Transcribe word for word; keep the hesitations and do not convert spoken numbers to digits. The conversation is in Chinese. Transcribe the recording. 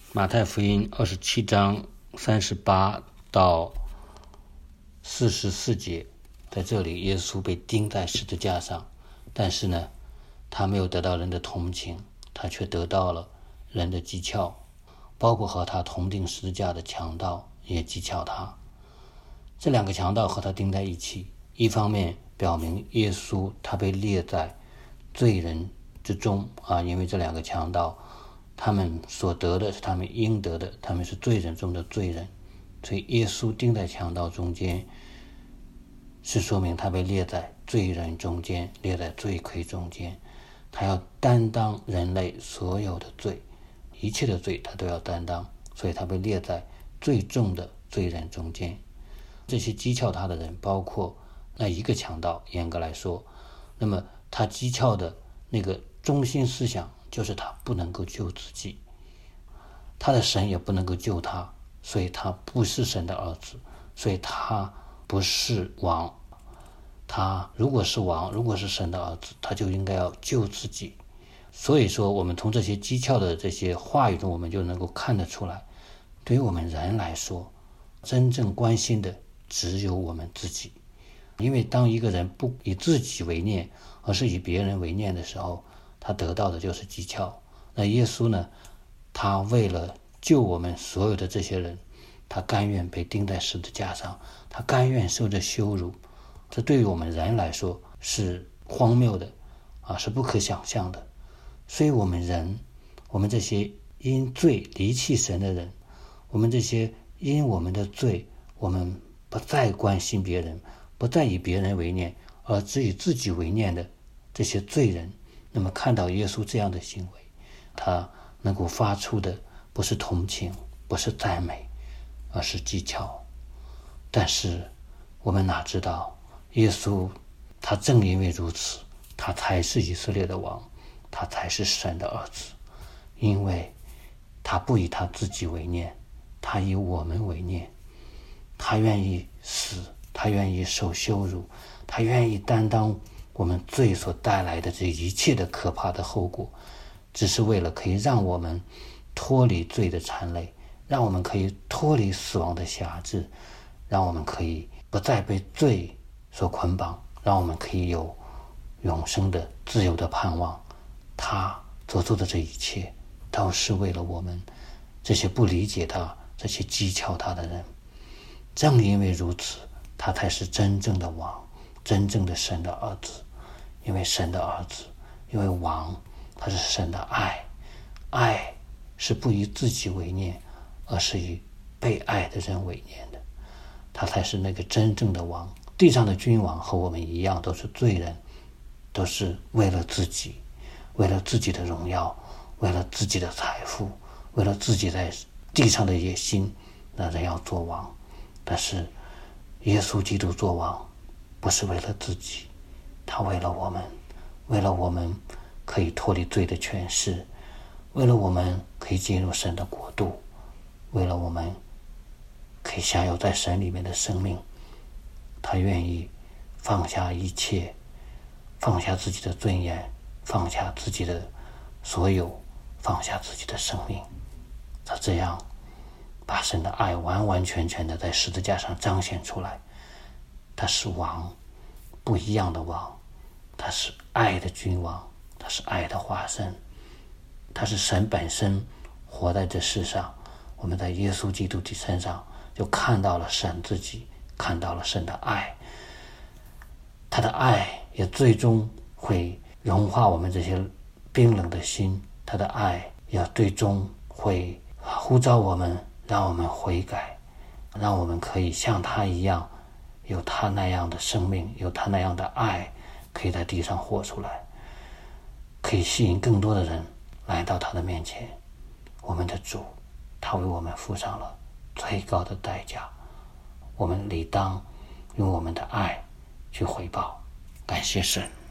马太福音二十七章三十八到四十四节，在这里耶稣被钉在十字架上，但是呢，他没有得到人的同情，他却得到了人的讥诮，包括和他同钉十字架的强盗也讥诮他。这两个强盗和他钉在一起，一方面表明耶稣他被列在罪人之中啊，因为这两个强盗他们所得的是他们应得的，他们是罪人中的罪人，所以耶稣钉在强盗中间，是说明他被列在罪人中间，列在罪魁中间，他要担当人类所有的罪，一切的罪他都要担当，所以他被列在最重的罪人中间。这些讥诮他的人包括那一个强盗，严格来说，那么他讥诮的那个中心思想就是他不能够救自己，他的神也不能够救他，所以他不是神的儿子，所以他不是王。他如果是王，如果是神的儿子，他就应该要救自己。所以说我们从这些讥诮的这些话语中，我们就能够看得出来，对于我们人来说，真正关心的只有我们自己。因为当一个人不以自己为念，而是以别人为念的时候，他得到的就是讥诮。那耶稣呢，他为了救我们所有的这些人，他甘愿被钉在十字架上，他甘愿受着羞辱。这对于我们人来说是荒谬的啊，是不可想象的。所以我们人，我们这些因罪离弃神的人，我们这些因我们的罪，我们不再关心别人，不再以别人为念，而只以自己为念的这些罪人，那么看到耶稣这样的行为，他能够发出的不是同情，不是赞美，而是讥诮。但是我们哪知道，耶稣他正因为如此，他才是以色列的王，他才是神的儿子，因为他不以他自己为念，他以我们为念，他愿意死，他愿意受羞辱，他愿意担当我们罪所带来的这一切的可怕的后果，只是为了可以让我们脱离罪的缠累，让我们可以脱离死亡的辖制，让我们可以不再被罪所捆绑，让我们可以有永生的自由的盼望。他所做的这一切都是为了我们这些不理解他、这些讥诮他的人。正因为如此，他才是真正的王，真正的神的儿子。因为神的儿子，因为王，他是神的爱，爱是不以自己为念，而是以被爱的人为念的。他才是那个真正的王。地上的君王和我们一样，都是罪人，都是为了自己，为了自己的荣耀，为了自己的财富，为了自己在地上的野心，那人要做王。但是耶稣基督做王，不是为了自己，他为了我们，为了我们可以脱离罪的权势，为了我们可以进入神的国度，为了我们可以享有在神里面的生命，他愿意放下一切，放下自己的尊严，放下自己的所有，放下自己的生命。他这样把神的爱完完全全的在十字架上彰显出来。他是王，不一样的王，他是爱的君王，他是爱的化身，他是神本身活在这世上。我们在耶稣基督的身上就看到了神自己，看到了神的爱，他的爱也最终会融化我们这些冰冷的心，他的爱也最终会呼召我们，让我们悔改，让我们可以像他一样，有他那样的生命，有他那样的爱，可以在地上活出来，可以吸引更多的人来到他的面前。我们的主，他为我们付上了最高的代价，我们理当用我们的爱去回报。感谢神。